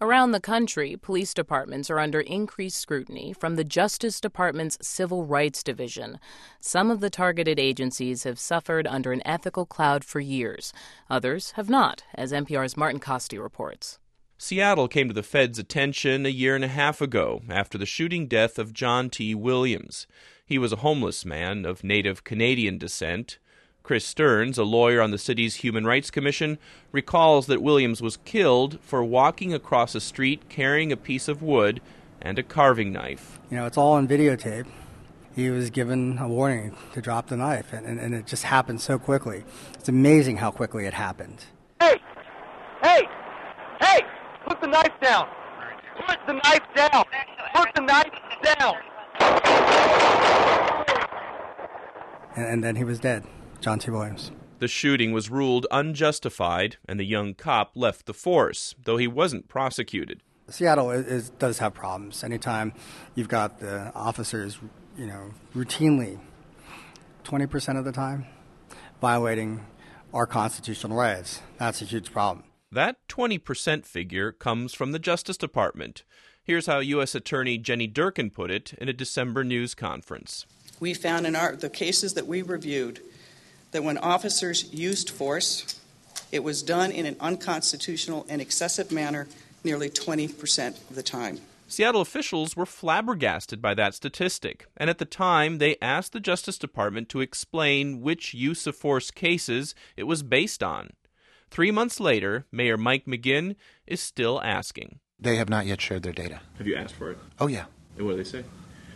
Around the country, police departments are under increased scrutiny from the Justice Department's Civil Rights Division. Some of the targeted agencies have suffered under an ethical cloud for years. Others have not, as NPR's Martin Costi reports. Seattle came to the Fed's attention a year and a half ago after the shooting death of John T. Williams. He was a homeless man of Native Canadian descent. Chris Stearns, a lawyer on the city's Human Rights Commission, recalls that Williams was killed for walking across a street carrying a piece of wood and a carving knife. It's all on videotape. He was given a warning to drop the knife, and it just happened so quickly. It's amazing how quickly it happened. Hey! Put the knife down! Put the knife down! Put the knife down! And then he was dead. John T. Williams. The shooting was ruled unjustified, and the young cop left the force, though he wasn't prosecuted. Seattle does have problems. Anytime you've got the officers, routinely, 20% of the time, violating our constitutional rights, that's a huge problem. That 20% figure comes from the Justice Department. Here's how U.S. Attorney Jenny Durkin put it in a December news conference. We found in the cases that we reviewed that when officers used force, it was done in an unconstitutional and excessive manner nearly 20% of the time. Seattle officials were flabbergasted by that statistic, and at the time they asked the Justice Department to explain which use of force cases it was based on. 3 months later, Mayor Mike McGinn is still asking. They have not yet shared their data. Have you asked for it? Oh, yeah. And what do they say?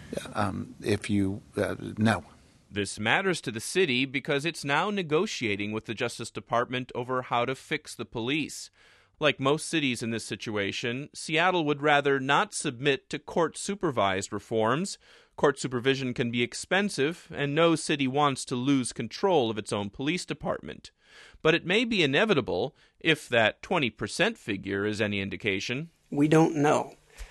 No. This matters to the city because it's now negotiating with the Justice Department over how to fix the police. Like most cities in this situation, Seattle would rather not submit to court-supervised reforms. Court supervision can be expensive, and no city wants to lose control of its own police department. But it may be inevitable, if that 20% figure is any indication. We don't know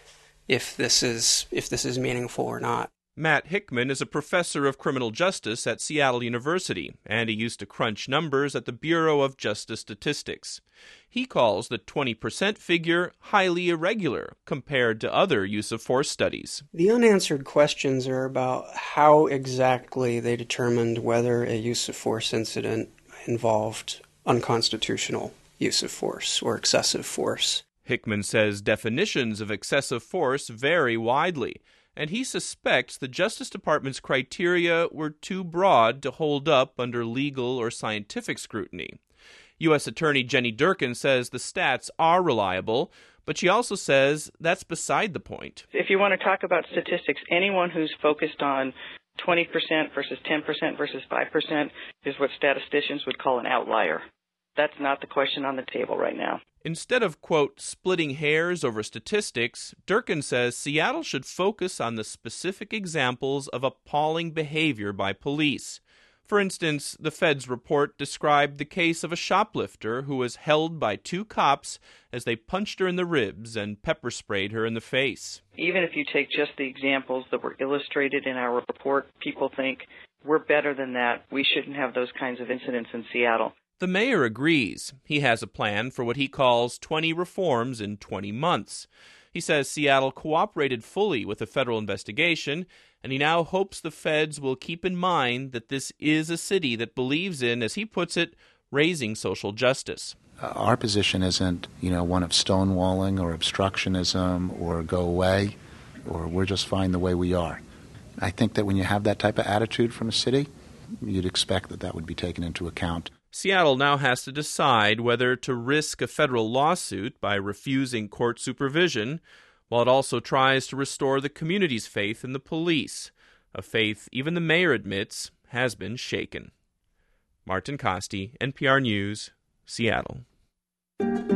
if this is meaningful or not. Matt Hickman is a professor of criminal justice at Seattle University, and he used to crunch numbers at the Bureau of Justice Statistics. He calls the 20% figure highly irregular compared to other use-of-force studies. The unanswered questions are about how exactly they determined whether a use-of-force incident involved unconstitutional use of force or excessive force. Hickman says definitions of excessive force vary widely, and he suspects the Justice Department's criteria were too broad to hold up under legal or scientific scrutiny. U.S. Attorney Jenny Durkin says the stats are reliable, but she also says that's beside the point. If you want to talk about statistics, anyone who's focused on 20% versus 10% versus 5% is what statisticians would call an outlier. That's not the question on the table right now. Instead of, quote, splitting hairs over statistics, Durkin says Seattle should focus on the specific examples of appalling behavior by police. For instance, the Fed's report described the case of a shoplifter who was held by 2 cops as they punched her in the ribs and pepper sprayed her in the face. Even if you take just the examples that were illustrated in our report, people think we're better than that. We shouldn't have those kinds of incidents in Seattle. The mayor agrees. He has a plan for what he calls 20 reforms in 20 months. He says Seattle cooperated fully with the federal investigation, and he now hopes the feds will keep in mind that this is a city that believes in, as he puts it, raising social justice. Our position isn't, one of stonewalling or obstructionism or go away, or we're just fine the way we are. I think that when you have that type of attitude from a city, you'd expect that would be taken into account. Seattle now has to decide whether to risk a federal lawsuit by refusing court supervision, while it also tries to restore the community's faith in the police, a faith even the mayor admits has been shaken. Martin Costi, NPR News, Seattle.